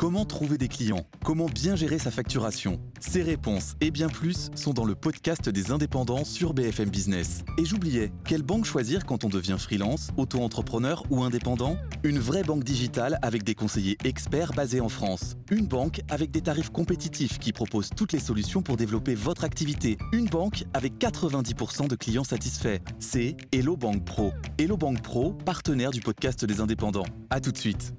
Comment trouver des clients? Comment bien gérer sa facturation? Ces réponses et bien plus sont dans le podcast des indépendants sur BFM Business. Et j'oubliais, quelle banque choisir quand on devient freelance, auto-entrepreneur ou indépendant? Une vraie banque digitale avec des conseillers experts basés en France. Une banque avec des tarifs compétitifs qui propose toutes les solutions pour développer votre activité. Une banque avec 90% de clients satisfaits. C'est Hello Bank Pro. Hello Bank Pro, partenaire du podcast des indépendants. À tout de suite.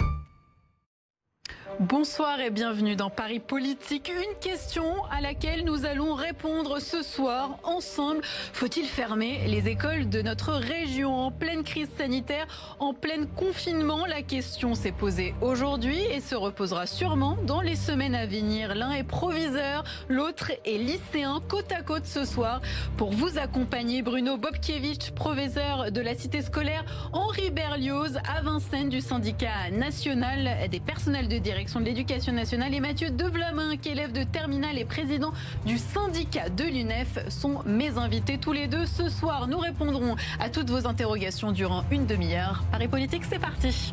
Bonsoir et bienvenue dans Paris Politique. Une question à laquelle nous allons répondre ce soir ensemble. Faut-il fermer les écoles de notre région en pleine crise sanitaire, en plein confinement? La question s'est posée aujourd'hui et se reposera sûrement dans les semaines à venir. L'un est proviseur, l'autre est lycéen. Côte à côte ce soir pour vous accompagner, Bruno Bobkiewicz, proviseur de la cité scolaire Henri Berlioz à Vincennes du syndicat national des personnels de direction de l'éducation nationale, et Mathieu Devlamin, qui est élève de terminale et président du syndicat de l'UNEF, sont mes invités tous les deux. Ce soir, nous répondrons à toutes vos interrogations durant une demi-heure. Paris Politique, c'est parti.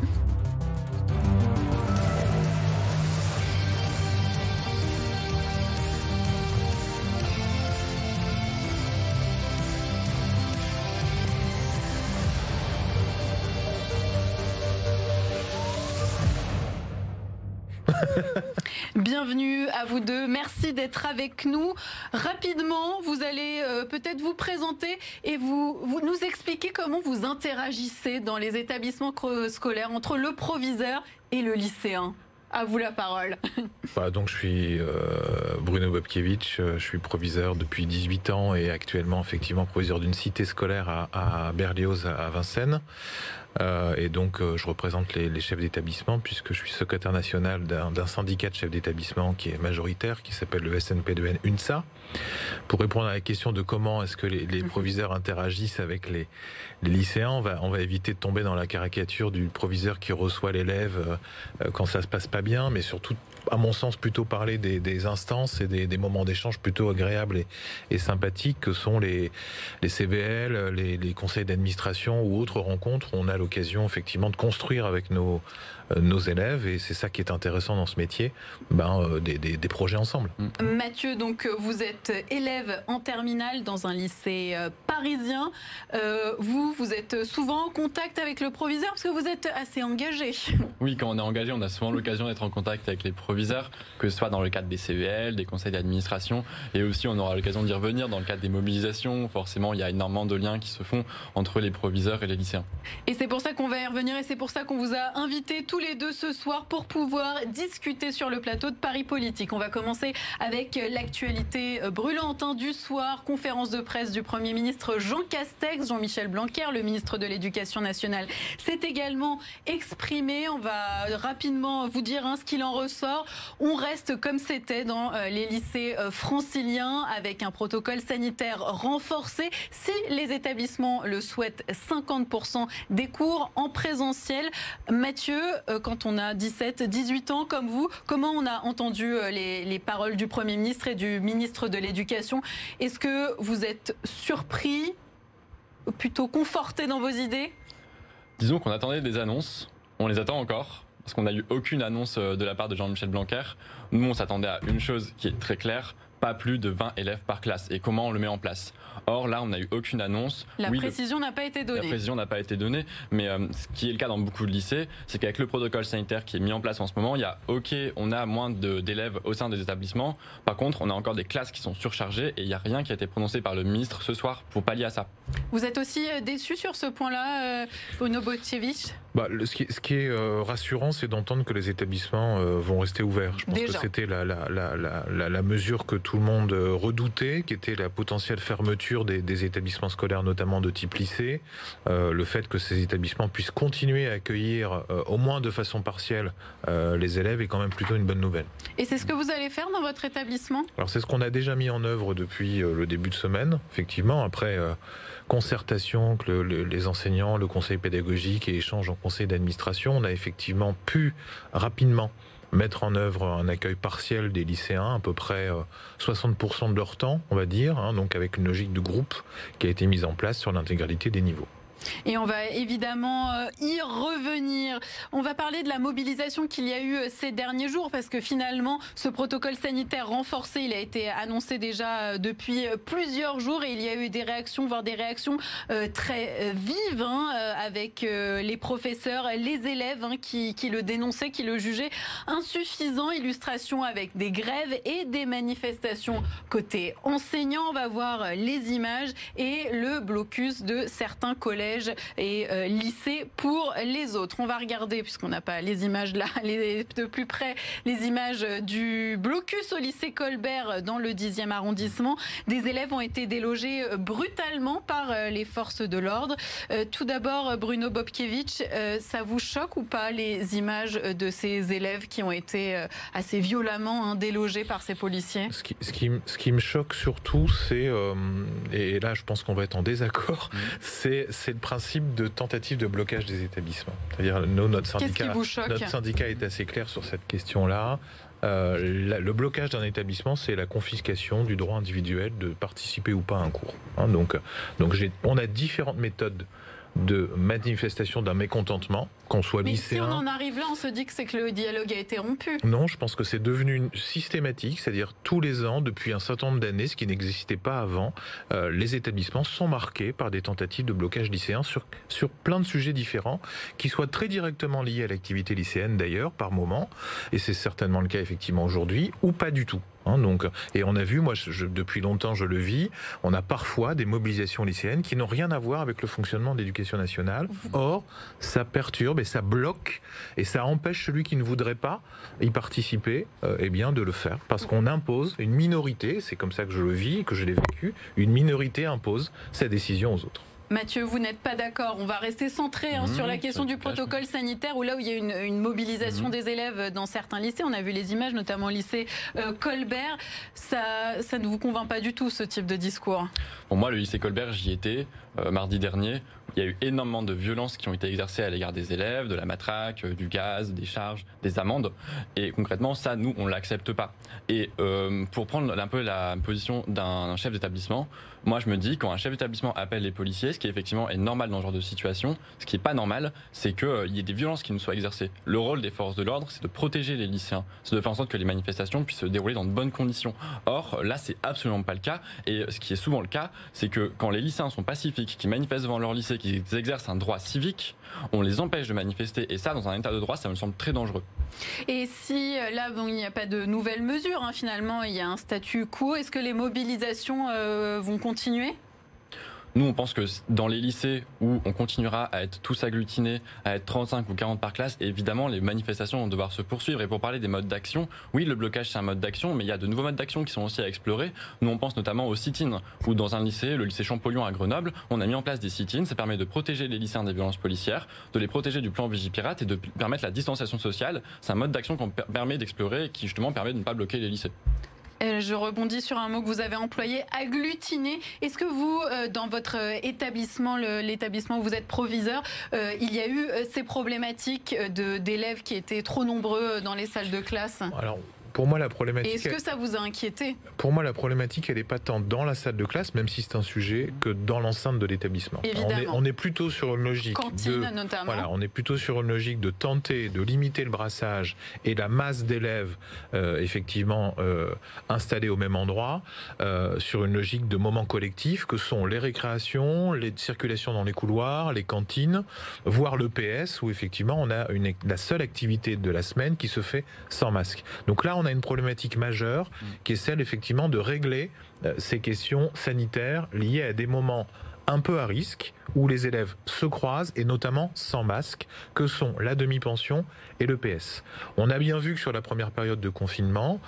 Bienvenue à vous deux, merci d'être avec nous. Rapidement, vous allez peut-être vous présenter et vous nous expliquer comment vous interagissez dans les établissements scolaires entre le proviseur et le lycéen. À vous la parole. Donc je suis Bruno Bobkiewicz, je suis proviseur depuis 18 ans et actuellement effectivement proviseur d'une cité scolaire à Berlioz à Vincennes. Et donc je représente les chefs d'établissement puisque je suis secrétaire national d'un syndicat de chefs d'établissement qui est majoritaire, qui s'appelle le SNP2N UNSA. Pour répondre à la question de comment est-ce que les proviseurs interagissent avec les lycéens, on va éviter de tomber dans la caricature du proviseur qui reçoit l'élève quand ça se passe pas bien, mais surtout, à mon sens, plutôt parler des instances et des moments d'échange plutôt agréables et sympathiques que sont les CVL, les conseils d'administration ou autres rencontres où on a l'occasion effectivement de construire avec nos élèves, et c'est ça qui est intéressant dans ce métier, des projets ensemble. Mathieu, donc vous êtes élève en terminale dans un lycée parisien. Vous êtes souvent en contact avec le proviseur parce que vous êtes assez engagé. Oui, quand on est engagé, on a souvent l'occasion d'être en contact avec les proviseurs, que ce soit dans le cadre des CVL, des conseils d'administration, et aussi on aura l'occasion d'y revenir dans le cadre des mobilisations. Forcément, il y a énormément de liens qui se font entre les proviseurs et les lycéens. Et c'est pour ça qu'on va y revenir, et c'est pour ça qu'on vous a invités tous les deux ce soir pour pouvoir discuter sur le plateau de Paris Politique. On va commencer avec l'actualité brûlante du soir. Conférence de presse du Premier ministre Jean Castex. Jean-Michel Blanquer, le ministre de l'Éducation nationale, s'est également exprimé. On va rapidement vous dire ce qu'il en ressort. On reste comme c'était dans les lycées franciliens avec un protocole sanitaire renforcé. Si les établissements le souhaitent, 50% des cours en présentiel. Mathieu, quand on a 17, 18 ans comme vous, comment on a entendu les paroles du Premier ministre et du ministre de l'Éducation? Est-ce que vous êtes surpris, plutôt conforté dans vos idées? Disons qu'on attendait des annonces, on les attend encore, parce qu'on n'a eu aucune annonce de la part de Jean-Michel Blanquer. Nous, on s'attendait à une chose qui est très claire, pas plus de 20 élèves par classe. Et comment on le met en place? Or, là, on n'a eu aucune annonce. La précision n'a pas été donnée. La précision n'a pas été donnée, mais ce qui est le cas dans beaucoup de lycées, c'est qu'avec le protocole sanitaire qui est mis en place en ce moment, on a moins d'élèves au sein des établissements. Par contre, on a encore des classes qui sont surchargées et il n'y a rien qui a été prononcé par le ministre ce soir pour pallier à ça. Vous êtes aussi déçu sur ce point-là, Bruno Bobkiewicz? Ce qui est rassurant, c'est d'entendre que les établissements vont rester ouverts. Je pense que c'était la mesure que tout le monde redoutait, qui était la potentielle fermeture des établissements scolaires, notamment de type lycée. Le fait que ces établissements puissent continuer à accueillir, au moins de façon partielle, les élèves est quand même plutôt une bonne nouvelle. Et c'est ce que vous allez faire dans votre établissement? Alors c'est ce qu'on a déjà mis en œuvre depuis le début de semaine, effectivement, après concertation que les enseignants, le conseil pédagogique et échange en conseil d'administration, on a effectivement pu rapidement mettre en œuvre un accueil partiel des lycéens, à peu près 60% de leur temps, on va dire, donc avec une logique de groupe qui a été mise en place sur l'intégralité des niveaux. Et on va évidemment y revenir. On va parler de la mobilisation qu'il y a eu ces derniers jours parce que finalement, ce protocole sanitaire renforcé, il a été annoncé déjà depuis plusieurs jours et il y a eu des réactions, voire des réactions très vives avec les professeurs, les élèves qui le dénonçaient, qui le jugeaient insuffisant. Illustration avec des grèves et des manifestations côté enseignants. On va voir les images et le blocus de certains collèges et lycées pour les autres. On va regarder, puisqu'on n'a pas les images là, de plus près, les images du blocus au lycée Colbert dans le 10e arrondissement. Des élèves ont été délogés brutalement par les forces de l'ordre. Tout d'abord, Bruno Bobkiewicz, ça vous choque ou pas les images de ces élèves qui ont été assez violemment délogés par ces policiers? Ce qui me choque surtout, c'est, et là je pense qu'on va être en désaccord, c'est le principe de tentative de blocage des établissements. C'est-à-dire notre syndicat est assez clair sur cette question-là. Le blocage d'un établissement, c'est la confiscation du droit individuel de participer ou pas à un cours. Donc on a différentes méthodes de manifestation d'un mécontentement, qu'on soit lycéen. Mais si on en arrive là, on se dit que c'est que le dialogue a été rompu. Non, je pense que c'est devenu systématique, c'est-à-dire tous les ans, depuis un certain nombre d'années, ce qui n'existait pas avant, les établissements sont marqués par des tentatives de blocage lycéen sur plein de sujets différents, qui soient très directement liés à l'activité lycéenne d'ailleurs, par moment, et c'est certainement le cas effectivement aujourd'hui, ou pas du tout. Donc, et on a vu, moi depuis longtemps je le vis, on a parfois des mobilisations lycéennes qui n'ont rien à voir avec le fonctionnement de l'éducation nationale. Or, ça perturbe et ça bloque et ça empêche celui qui ne voudrait pas y participer de le faire. Parce qu'on impose, une minorité, c'est comme ça que je le vis, que je l'ai vécu, une minorité impose sa décision aux autres. Mathieu, vous n'êtes pas d'accord. On va rester centré sur la question du protocole sanitaire, où là où il y a une mobilisation des élèves dans certains lycées, on a vu les images, notamment au lycée Colbert. Ça ne vous convainc pas du tout, ce type de discours? Bon, moi, le lycée Colbert, j'y étais mardi dernier. Il y a eu énormément de violences qui ont été exercées à l'égard des élèves, de la matraque, du gaz, des charges, des amendes. Et concrètement, ça, nous, on ne l'accepte pas. Et pour prendre un peu la position d'un chef d'établissement, moi, je me dis, quand un chef d'établissement appelle les policiers, ce qui effectivement est normal dans ce genre de situation, ce qui n'est pas normal, c'est qu'il y ait des violences qui nous soient exercées. Le rôle des forces de l'ordre, c'est de protéger les lycéens, c'est de faire en sorte que les manifestations puissent se dérouler dans de bonnes conditions. Or, là, c'est absolument pas le cas. Et ce qui est souvent le cas, c'est que quand les lycéens sont pacifiques, qui manifestent devant leur lycée, qui exercent un droit civique, on les empêche de manifester. Et ça, dans un état de droit, ça me semble très dangereux. Et si là, il n'y a pas de nouvelles mesures, finalement, il y a un statu quo, est-ce que les mobilisations vont continuer ? Nous, on pense que dans les lycées où on continuera à être tous agglutinés, à être 35 ou 40 par classe, évidemment, les manifestations vont devoir se poursuivre. Et pour parler des modes d'action, oui, le blocage, c'est un mode d'action, mais il y a de nouveaux modes d'action qui sont aussi à explorer. Nous, on pense notamment au sit-in, où dans un lycée, le lycée Champollion à Grenoble, on a mis en place des sit-in. Ça permet de protéger les lycéens des violences policières, de les protéger du plan Vigipirate et de permettre la distanciation sociale. C'est un mode d'action qu'on permet d'explorer et qui, justement, permet de ne pas bloquer les lycées. Je rebondis sur un mot que vous avez employé, agglutiner. Est-ce que vous, dans votre établissement, l'établissement où vous êtes proviseur, il y a eu ces problématiques d'élèves qui étaient trop nombreux dans les salles de classe ? Alors, pour moi, la problématique... Est-ce que ça vous a inquiété ? Pour moi, la problématique, elle n'est pas tant dans la salle de classe, même si c'est un sujet, que dans l'enceinte de l'établissement. On est plutôt sur une logique cantine, notamment. Voilà, on est plutôt sur une logique de tenter de limiter le brassage et la masse d'élèves, effectivement, installés au même endroit, sur une logique de moments collectifs que sont les récréations, les circulations dans les couloirs, les cantines, voire le PS, où effectivement, on a la seule activité de la semaine qui se fait sans masque. Donc là, on a une problématique majeure qui est celle effectivement de régler ces questions sanitaires liées à des moments un peu à risque où les élèves se croisent et notamment sans masque, que sont la demi-pension et le PS. On a bien vu que sur la première période de confinement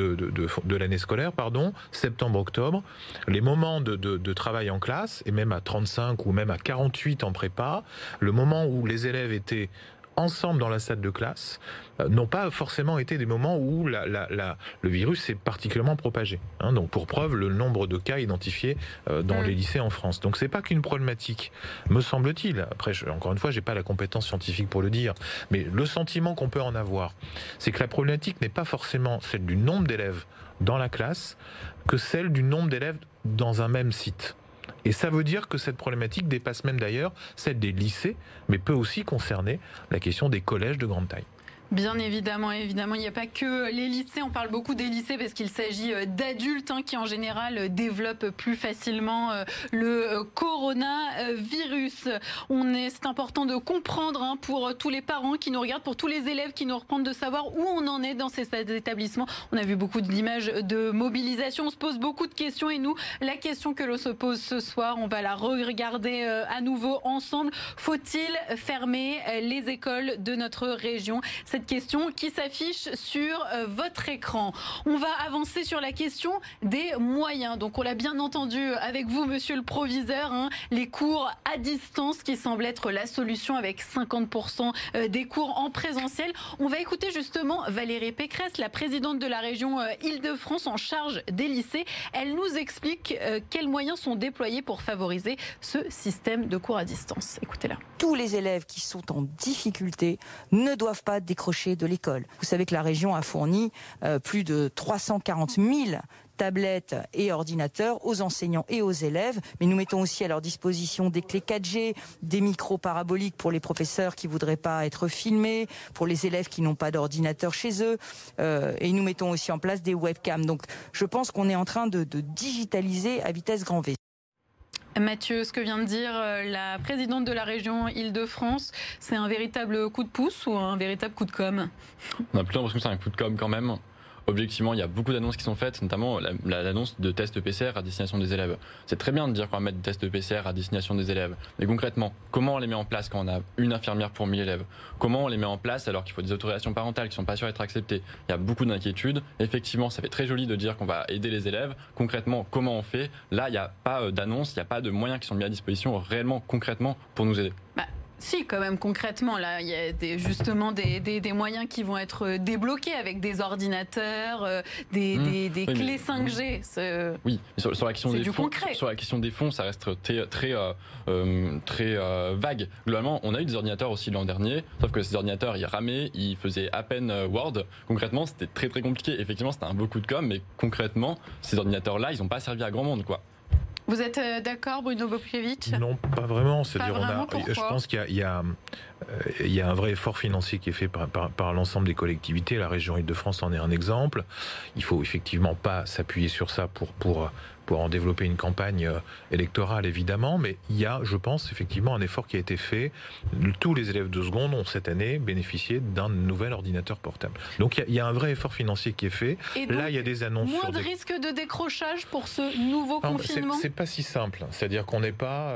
de l'année scolaire, septembre-octobre, les moments de travail en classe, et même à 35 ou même à 48 en prépa, le moment où les élèves étaient ensemble dans la salle de classe, n'ont pas forcément été des moments où le virus s'est particulièrement propagé. Donc pour preuve, le nombre de cas identifiés dans les lycées en France. Donc c'est pas qu'une problématique, me semble-t-il. Après, encore une fois, j'ai pas la compétence scientifique pour le dire, mais le sentiment qu'on peut en avoir, c'est que la problématique n'est pas forcément celle du nombre d'élèves dans la classe, que celle du nombre d'élèves dans un même site. Et ça veut dire que cette problématique dépasse même d'ailleurs celle des lycées, mais peut aussi concerner la question des collèges de grande taille. Bien évidemment, il n'y a pas que les lycées. On parle beaucoup des lycées parce qu'il s'agit d'adultes qui en général développent plus facilement le coronavirus. C'est important de comprendre pour tous les parents qui nous regardent, pour tous les élèves qui nous reprennent, de savoir où on en est dans ces établissements. On a vu beaucoup d'images de mobilisation, on se pose beaucoup de questions et nous, la question que l'on se pose ce soir, on va la regarder à nouveau ensemble. Faut-il fermer les écoles de notre région ? Cette question qui s'affiche sur votre écran. On va avancer sur la question des moyens. Donc on l'a bien entendu avec vous, monsieur le proviseur, les cours à distance qui semblent être la solution avec 50% des cours en présentiel. On va écouter justement Valérie Pécresse, la présidente de la région Île-de-France en charge des lycées. Elle nous explique quels moyens sont déployés pour favoriser ce système de cours à distance. Écoutez-la. Tous les élèves qui sont en difficulté ne doivent pas décrocher de l'école. Vous savez que la région a fourni plus de 340 000 tablettes et ordinateurs aux enseignants et aux élèves, mais nous mettons aussi à leur disposition des clés 4G, des micros paraboliques pour les professeurs qui voudraient pas être filmés, pour les élèves qui n'ont pas d'ordinateur chez eux, et nous mettons aussi en place des webcams. Donc je pense qu'on est en train de digitaliser à vitesse grand V. Mathieu, ce que vient de dire la présidente de la région Île-de-France, c'est un véritable coup de pouce ou un véritable coup de com'? On a plutôt l'impression que c'est un coup de com' quand même. Objectivement, il y a beaucoup d'annonces qui sont faites, notamment l'annonce de tests PCR à destination des élèves. C'est très bien de dire qu'on va mettre des tests PCR à destination des élèves. Mais concrètement, comment on les met en place quand on a une infirmière pour 1000 élèves? Comment on les met en place alors qu'il faut des autorisations parentales qui ne sont pas sûres d'être acceptées? Il y a beaucoup d'inquiétudes. Effectivement, ça fait très joli de dire qu'on va aider les élèves. Concrètement, comment on fait? Là, il n'y a pas d'annonce, il n'y a pas de moyens qui sont mis à disposition réellement, concrètement, pour nous aider. Si, quand même, concrètement, là, il y a justement des moyens qui vont être débloqués avec des ordinateurs, des clés 5G. Oui, mais sur la question des fonds, concret. Sur la question des fonds, ça reste très vague. Globalement, on a eu des ordinateurs aussi l'an dernier, sauf que ces ordinateurs, ils ramaient, ils faisaient à peine Word. Concrètement, c'était très compliqué. Effectivement, c'était un beau coup de com', mais concrètement, ces ordinateurs-là, ils n'ont pas servi à grand monde, quoi. Vous êtes d'accord, Bruno Bobkiewicz? Non, pas vraiment. C'est-à-dire, je pense qu'il y a un vrai effort financier qui est fait par l'ensemble des collectivités. La région Île-de-France en est un exemple. Il faut effectivement pas s'appuyer sur ça pour en développer une campagne électorale, évidemment, mais il y a, je pense, effectivement un effort qui a été fait. Tous les élèves de seconde ont cette année bénéficié d'un nouvel ordinateur portable. Donc il y a un vrai effort financier qui est fait. Et donc, là, il y a des annonces moins de risque de décrochage pour ce nouveau confinement? C'est pas si simple. C'est-à-dire qu'on n'est pas...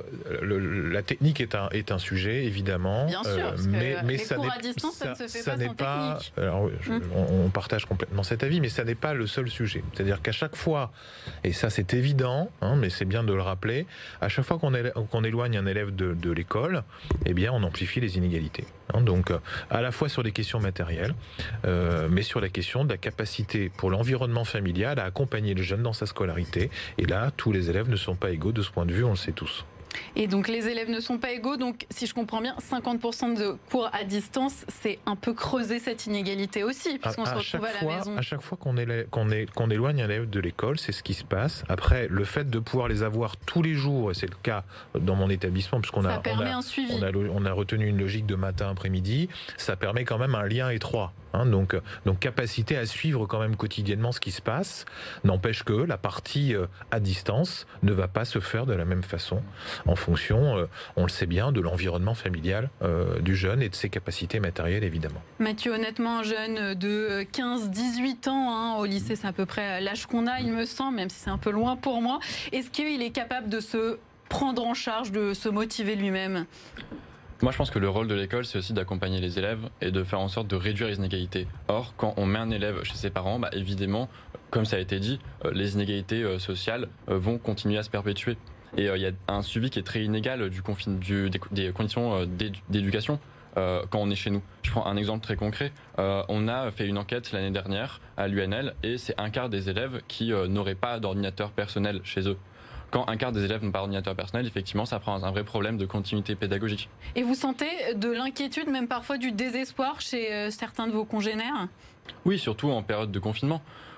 la technique est un sujet, évidemment. Bien sûr, parce mais les ça cours à distance, ça ne se fait pas sans technique. Alors, on partage complètement cet avis, mais ça n'est pas le seul sujet. C'est-à-dire qu'à chaque fois, et ça c'est évident, mais c'est bien de le rappeler, à chaque fois qu'on éloigne un élève de l'école, eh bien on amplifie les inégalités. Donc à la fois sur des questions matérielles, mais sur la question de la capacité pour l'environnement familial à accompagner le jeune dans sa scolarité. Et là, tous les élèves ne sont pas égaux de ce point de vue, on le sait tous. Et donc les élèves ne sont pas égaux, donc si je comprends bien, 50% de cours à distance, c'est un peu creuser cette inégalité aussi, puisqu'on se retrouve à la maison. À chaque fois qu'on éloigne un élève de l'école, c'est ce qui se passe. Après, le fait de pouvoir les avoir tous les jours, et c'est le cas dans mon établissement, puisqu'on a retenu une logique de matin après-midi, ça permet quand même un lien étroit. Donc capacité à suivre quand même quotidiennement ce qui se passe, n'empêche que la partie à distance ne va pas se faire de la même façon en fonction, on le sait bien, de l'environnement familial du jeune et de ses capacités matérielles évidemment. Mathieu, honnêtement, un jeune de 15-18 ans, au lycée c'est à peu près l'âge qu'on a, il me semble, même si c'est un peu loin pour moi, est-ce qu'il est capable de se prendre en charge, de se motiver lui-même ? Moi, je pense que le rôle de l'école, c'est aussi d'accompagner les élèves et de faire en sorte de réduire les inégalités. Or, quand on met un élève chez ses parents, évidemment, comme ça a été dit, les inégalités sociales vont continuer à se perpétuer. Et il y a un suivi qui est très inégal des conditions d'éducation quand on est chez nous. Je prends un exemple très concret. On a fait une enquête l'année dernière à l'UNL et c'est un quart des élèves qui n'auraient pas d'ordinateur personnel chez eux. Quand un quart des élèves n'ont pas d'ordinateur personnel, effectivement, ça prend un vrai problème de continuité pédagogique. Et vous sentez de l'inquiétude, même parfois du désespoir chez certains de vos congénères ? Oui, surtout en période de confinement.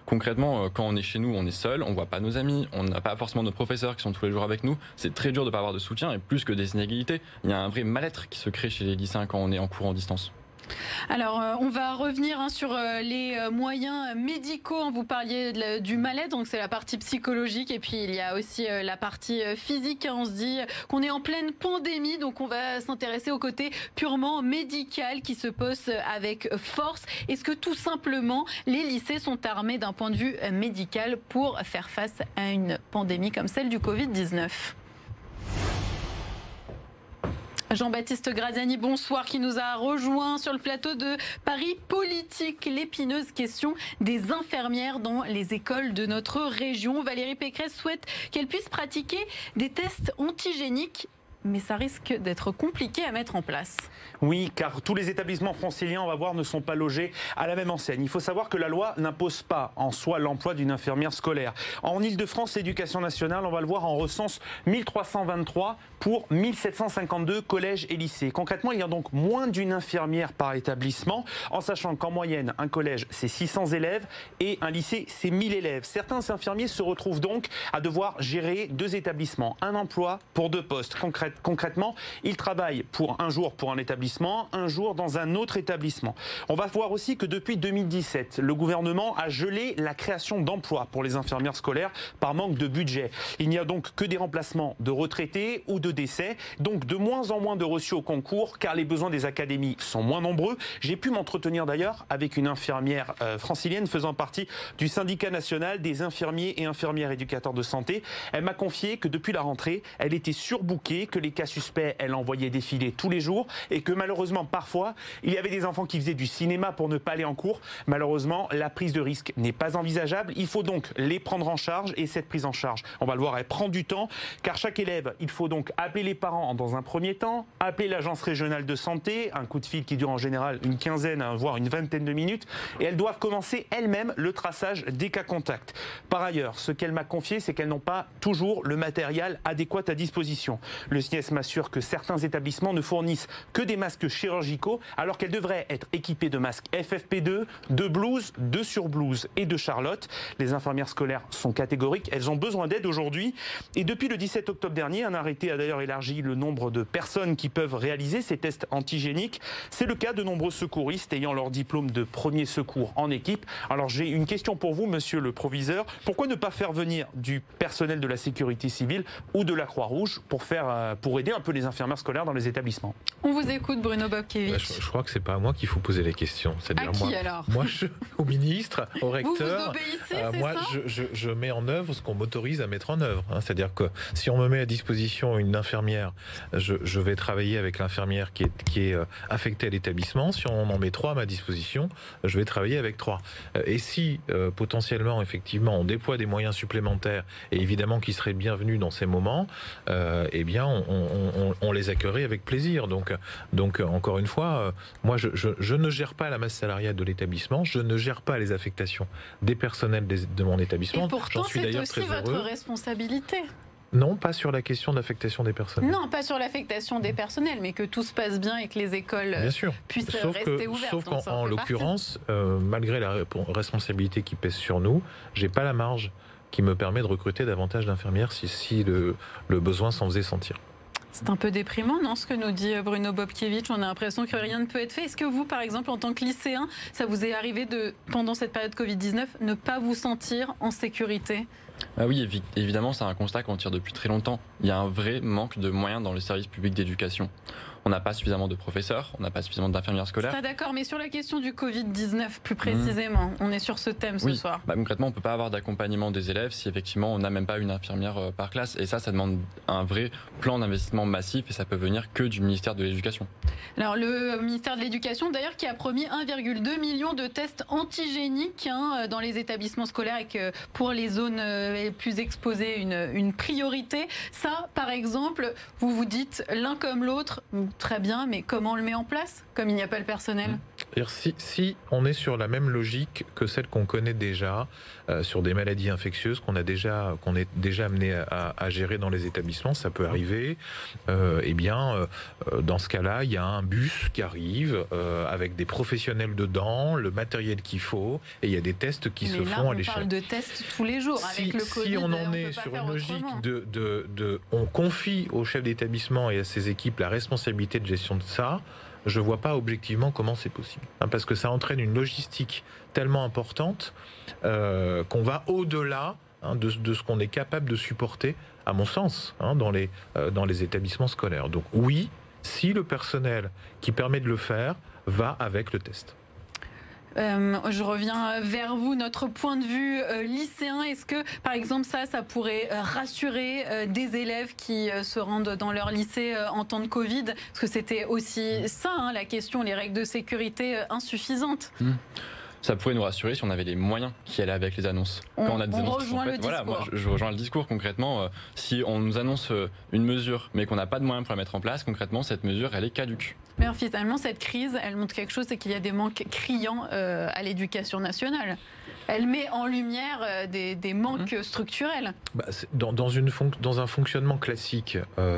Concrètement, quand on est chez nous, on est seul, on voit pas nos amis, on n'a pas forcément nos professeurs qui sont tous les jours avec nous. C'est très dur de pas avoir de soutien et plus que des inégalités, il y a un vrai mal-être qui se crée chez les lycéens quand on est en cours en distance. Alors, on va revenir sur les moyens médicaux. Vous parliez du mal-être, donc c'est la partie psychologique. Et puis, il y a aussi la partie physique. On se dit qu'on est en pleine pandémie, donc on va s'intéresser au côté purement médical qui se pose avec force. Est-ce que tout simplement, les lycées sont armés d'un point de vue médical pour faire face à une pandémie comme celle du Covid-19 ? Jean-Baptiste Graziani, bonsoir, qui nous a rejoint sur le plateau de Paris Politique. L'épineuse question des infirmières dans les écoles de notre région. Valérie Pécresse souhaite qu'elles puissent pratiquer des tests antigéniques, mais ça risque d'être compliqué à mettre en place. Oui, car tous les établissements franciliens, on va voir, ne sont pas logés à la même enseigne. Il faut savoir que la loi n'impose pas en soi l'emploi d'une infirmière scolaire. En Ile-de-France, l'Éducation nationale, on va le voir, en recense 1323 pour 1752 collèges et lycées. Concrètement, il y a donc moins d'une infirmière par établissement, en sachant qu'en moyenne, un collège, c'est 600 élèves et un lycée, c'est 1000 élèves. Certains infirmiers se retrouvent donc à devoir gérer 2 établissements, un emploi pour 2 postes. Concrètement, ils travaillent pour un jour pour un établissement, un jour dans un autre établissement. On va voir aussi que depuis 2017, le gouvernement a gelé la création d'emplois pour les infirmières scolaires par manque de budget. Il n'y a donc que des remplacements de retraités ou de décès, donc de moins en moins de reçus au concours car les besoins des académies sont moins nombreux. J'ai pu m'entretenir d'ailleurs avec une infirmière francilienne faisant partie du syndicat national des infirmiers et infirmières éducateurs de santé. Elle m'a confié que depuis la rentrée, elle était surbookée, que les cas suspects, elle envoyait défiler tous les jours et que malheureusement, parfois, il y avait des enfants qui faisaient du cinéma pour ne pas aller en cours. Malheureusement, la prise de risque n'est pas envisageable. Il faut donc les prendre en charge et cette prise en charge, on va le voir, elle prend du temps car chaque élève, il faut donc appeler les parents dans un premier temps, appeler l'agence régionale de santé, un coup de fil qui dure en général une quinzaine, voire une vingtaine de minutes et elles doivent commencer elles-mêmes le traçage des cas contacts. Par ailleurs, ce qu'elle m'a confié, c'est qu'elles n'ont pas toujours le matériel adéquat à disposition. Le SNIES m'assure que certains établissements ne fournissent que des masques chirurgicaux alors qu'elles devraient être équipées de masques FFP2, de blouses, de surblouses et de charlottes. Les infirmières scolaires sont catégoriques, elles ont besoin d'aide aujourd'hui. Et depuis le 17 octobre dernier, un arrêté a d'ailleurs élargi le nombre de personnes qui peuvent réaliser ces tests antigéniques. C'est le cas de nombreux secouristes ayant leur diplôme de premier secours en équipe. Alors j'ai une question pour vous, monsieur le proviseur. Pourquoi ne pas faire venir du personnel de la sécurité civile ou de la Croix-Rouge pour aider un peu les infirmières scolaires dans les établissements? On vous écoute, Bruno Bobkiewicz. Je crois que c'est pas à moi qu'il faut poser les questions. À qui alors? Moi, au ministre, au recteur. Vous obéissez, moi, je mets en œuvre ce qu'on m'autorise à mettre en œuvre. C'est-à-dire que si on me met à disposition une infirmière, je vais travailler avec l'infirmière qui est affectée à l'établissement. Si on en met 3 à ma disposition, je vais travailler avec 3. Et si potentiellement, effectivement, on déploie des moyens supplémentaires et évidemment qui seraient bienvenus dans ces moments, eh bien, on les accueillerait avec plaisir. Donc encore une fois, moi, je ne gère pas la masse salariale de l'établissement, je ne gère pas les affectations des personnels de mon établissement. Et pourtant, c'est aussi votre responsabilité. Non, pas sur la question d'affectation des personnels. Non, pas sur l'affectation des personnels, mais que tout se passe bien et que les écoles puissent rester ouvertes. Sauf qu'en l'occurrence, malgré la responsabilité qui pèse sur nous, j'ai pas la marge qui me permet de recruter davantage d'infirmières si le besoin s'en faisait sentir. C'est un peu déprimant, non, ce que nous dit Bruno Bobkiewicz. On a l'impression que rien ne peut être fait. Est-ce que vous, par exemple, en tant que lycéen, ça vous est arrivé pendant cette période Covid-19, ne pas vous sentir en sécurité ? Oui, évidemment, c'est un constat qu'on tire depuis très longtemps. Il y a un vrai manque de moyens dans le service public d'éducation. On n'a pas suffisamment de professeurs, on n'a pas suffisamment d'infirmières scolaires. Ça, d'accord, mais sur la question du Covid-19 plus précisément, on est sur ce thème ce soir. Concrètement, on ne peut pas avoir d'accompagnement des élèves si effectivement on n'a même pas une infirmière par classe. Et ça demande un vrai plan d'investissement massif et ça peut venir que du ministère de l'Éducation. Alors le ministère de l'Éducation d'ailleurs qui a promis 1,2 million de tests antigéniques dans les établissements scolaires et que pour les zones les plus exposés une priorité. Ça, par exemple, vous vous dites l'un comme l'autre, très bien, mais comment on le met en place, comme il n'y a pas le personnel? Si on est sur la même logique que celle qu'on connaît déjà, sur des maladies infectieuses qu'on est déjà amené à gérer dans les établissements, ça peut arriver, dans ce cas-là, il y a un bus qui arrive avec des professionnels dedans, le matériel qu'il faut, et il y a des tests qui se font à l'échelle. On parle de tests tous les jours. Avec le Covid, si on en est sur une logique on confie au chef d'établissement et à ses équipes la responsabilité de gestion de ça, je ne vois pas objectivement comment c'est possible. Parce que ça entraîne une logistique tellement importante qu'on va au-delà de ce qu'on est capable de supporter, à mon sens, dans les établissements scolaires. Donc oui, si le personnel qui permet de le faire va avec le test. Je reviens vers vous, notre point de vue lycéen. Est-ce que, par exemple, ça pourrait rassurer des élèves qui se rendent dans leur lycée en temps de Covid? Parce que c'était aussi ça, la question, les règles de sécurité insuffisantes. Ça pourrait nous rassurer si on avait les moyens qui allaient avec les annonces. Quand on a des annonces rejoint le discours. Voilà, moi, je rejoins le discours. Concrètement, si on nous annonce une mesure, mais qu'on n'a pas de moyens pour la mettre en place, concrètement, cette mesure, elle est caduque. Mais finalement, cette crise, elle montre quelque chose, c'est qu'il y a des manques criants à l'éducation nationale. Elle met en lumière des manques structurels. Dans un fonctionnement classique,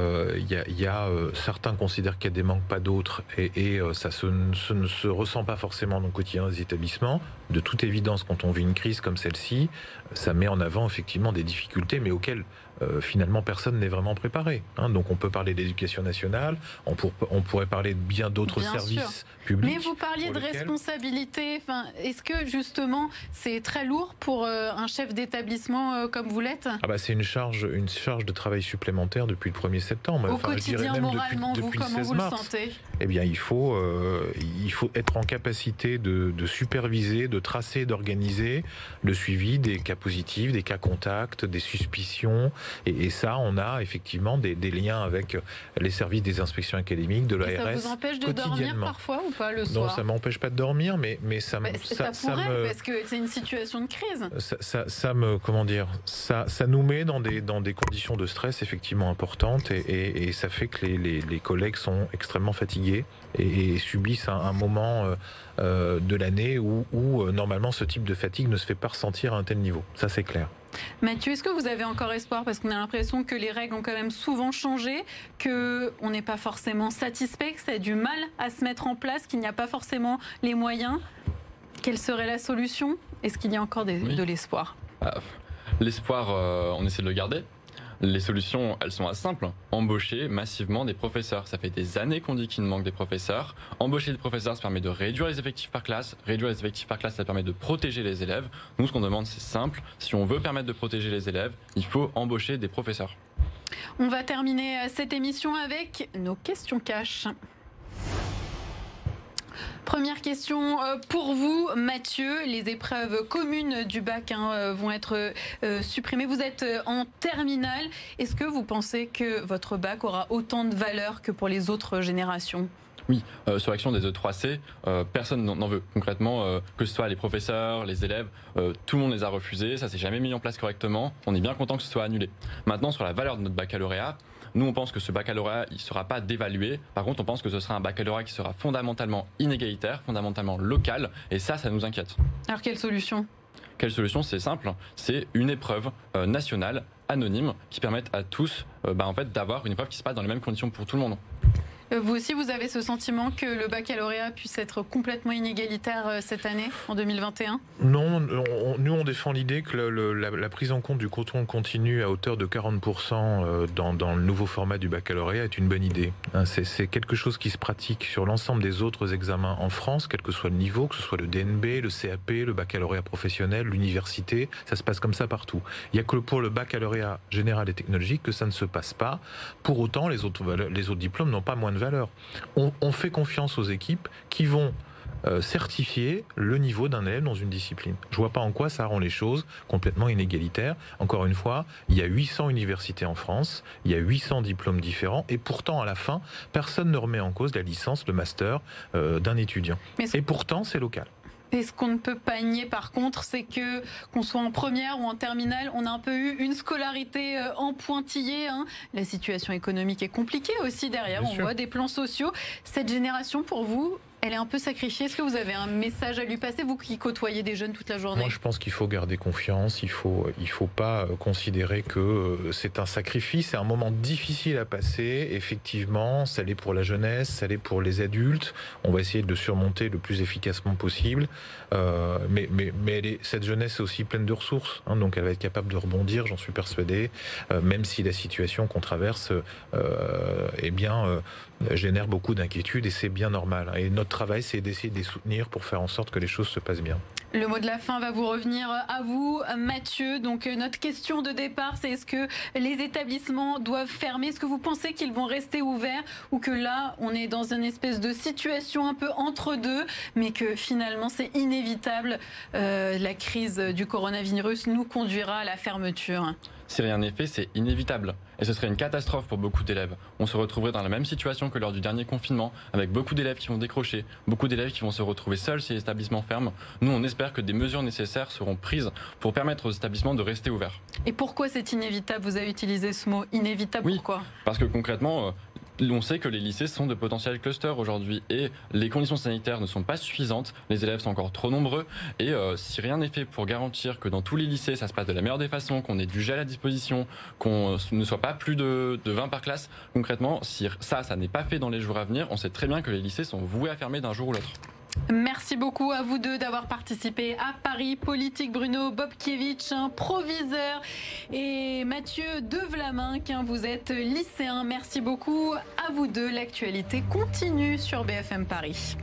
certains considèrent qu'il y a des manques, pas d'autres, et ça ne se ressent pas forcément dans le quotidien des établissements. De toute évidence, quand on vit une crise comme celle-ci, ça met en avant effectivement des difficultés, mais auxquelles finalement personne n'est vraiment préparé. Donc on peut parler d'éducation nationale, on pourrait parler de bien d'autres services publics. Mais vous parliez de responsabilité. Est-ce que justement c'est très lourd pour un chef d'établissement comme vous l'êtes? C'est une charge de travail supplémentaire depuis le 1er septembre. Au quotidien, moralement, comment vous le sentez? Eh bien, il faut être en capacité de superviser, de tracer, d'organiser le suivi des cas positifs, des cas contacts, des suspicions. Et ça, on a effectivement des liens avec les services des inspections académiques, de l'ARS. Ça vous empêche de dormir parfois ou pas le soir? Non, ça m'empêche pas de dormir, mais ça parce que c'est une situation de crise. Ça nous met dans des conditions de stress effectivement importantes et ça fait que les collègues sont extrêmement fatigués et subissent un moment de l'année où normalement ce type de fatigue ne se fait pas ressentir à un tel niveau. Ça, c'est clair. Mathieu, est-ce que vous avez encore espoir? Parce qu'on a l'impression que les règles ont quand même souvent changé, qu'on n'est pas forcément satisfait, que ça a du mal à se mettre en place, qu'il n'y a pas forcément les moyens. Quelle serait la solution? Est-ce qu'il y a encore de l'espoir? L'espoir, on essaie de le garder. Les solutions, elles sont assez simples. Embaucher massivement des professeurs. Ça fait des années qu'on dit qu'il manque des professeurs. Embaucher des professeurs, ça permet de réduire les effectifs par classe. Réduire les effectifs par classe, ça permet de protéger les élèves. Nous, ce qu'on demande, c'est simple. Si on veut permettre de protéger les élèves, il faut embaucher des professeurs. On va terminer cette émission avec nos questions cash. Première question pour vous, Mathieu. Les épreuves communes du bac vont être supprimées. Vous êtes en terminale. Est-ce que vous pensez que votre bac aura autant de valeur que pour les autres générations? Oui, sur l'action des E3C, personne n'en veut. Concrètement, que ce soit les professeurs, les élèves, tout le monde les a refusés. Ça s'est jamais mis en place correctement. On est bien content que ce soit annulé. Maintenant, sur la valeur de notre baccalauréat, nous, on pense que ce baccalauréat, il ne sera pas dévalué. Par contre, on pense que ce sera un baccalauréat qui sera fondamentalement inégalitaire, fondamentalement local. Et ça nous inquiète. Alors, quelle solution? Quelle solution? C'est simple. C'est une épreuve nationale, anonyme, qui permette à tous d'avoir une épreuve qui se passe dans les mêmes conditions pour tout le monde. Vous aussi, vous avez ce sentiment que le baccalauréat puisse être complètement inégalitaire cette année, en 2021? Non, nous on défend l'idée que la prise en compte du contrôle continu à hauteur de 40% dans le nouveau format du baccalauréat est une bonne idée. C'est quelque chose qui se pratique sur l'ensemble des autres examens en France, quel que soit le niveau, que ce soit le DNB, le CAP, le baccalauréat professionnel, l'université, ça se passe comme ça partout. Il n'y a que pour le baccalauréat général et technologique que ça ne se passe pas. Pour autant, les autres diplômes n'ont pas moins de valeur. On fait confiance aux équipes qui vont certifier le niveau d'un élève dans une discipline. Je ne vois pas en quoi ça rend les choses complètement inégalitaires. Encore une fois, il y a 800 universités en France, il y a 800 diplômes différents, et pourtant, à la fin, personne ne remet en cause la licence, le master d'un étudiant. Et pourtant, c'est local. Et ce qu'on ne peut pas nier par contre, c'est que qu'on soit en première ou en terminale, on a un peu eu une scolarité en pointillé. La situation économique est compliquée aussi derrière, on voit des plans sociaux. Cette génération, pour vous, elle est un peu sacrifiée. Est-ce que vous avez un message à lui passer, vous qui côtoyez des jeunes toute la journée? Moi, je pense qu'il faut garder confiance. Il faut pas considérer que c'est un sacrifice. C'est un moment difficile à passer. Effectivement, ça l'est pour la jeunesse, ça l'est pour les adultes. On va essayer de le surmonter le plus efficacement possible. Mais cette jeunesse est aussi pleine de ressources. Donc, elle va être capable de rebondir, j'en suis persuadé. Même si la situation qu'on traverse, génère beaucoup d'inquiétudes, et c'est bien normal. Et notre travail, c'est d'essayer de les soutenir pour faire en sorte que les choses se passent bien. Le mot de la fin va vous revenir à vous, Mathieu. Donc notre question de départ, c'est est-ce que les établissements doivent fermer? Est-ce que vous pensez qu'ils vont rester ouverts, ou que là, on est dans une espèce de situation un peu entre deux, mais que finalement, c'est inévitable, la crise du coronavirus nous conduira à la fermeture? Si rien n'est fait, c'est inévitable. Et ce serait une catastrophe pour beaucoup d'élèves. On se retrouverait dans la même situation que lors du dernier confinement, avec beaucoup d'élèves qui vont décrocher, beaucoup d'élèves qui vont se retrouver seuls si les établissements ferment. Nous, on espère que des mesures nécessaires seront prises pour permettre aux établissements de rester ouverts. Et pourquoi c'est inévitable? Vous avez utilisé ce mot inévitable, oui, pourquoi? Parce que concrètement, on sait que les lycées sont de potentiels clusters aujourd'hui et les conditions sanitaires ne sont pas suffisantes, les élèves sont encore trop nombreux et si rien n'est fait pour garantir que dans tous les lycées ça se passe de la meilleure des façons, qu'on ait du gel à disposition, qu'on ne soit pas plus de 20 par classe, concrètement, si ça n'est pas fait dans les jours à venir, on sait très bien que les lycées sont voués à fermer d'un jour ou l'autre. Merci beaucoup à vous deux d'avoir participé à Paris Politique. Bruno Bobkiewicz, proviseur, et Mathieu Devlaminck, vous êtes lycéen. Merci beaucoup à vous deux. L'actualité continue sur BFM Paris.